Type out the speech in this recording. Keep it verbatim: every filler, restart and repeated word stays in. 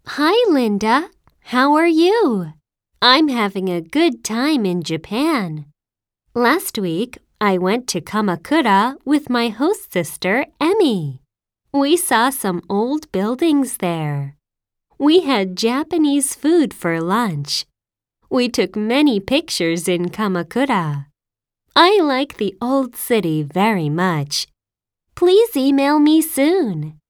Hi, Linda. How are you? I'm having a good time in Japan. Last week, I went to Kamakura with my host sister, Emmy. We saw some old buildings there. We had Japanese food for lunch. We took many pictures in Kamakura. I like the old city very much. Please email me soon.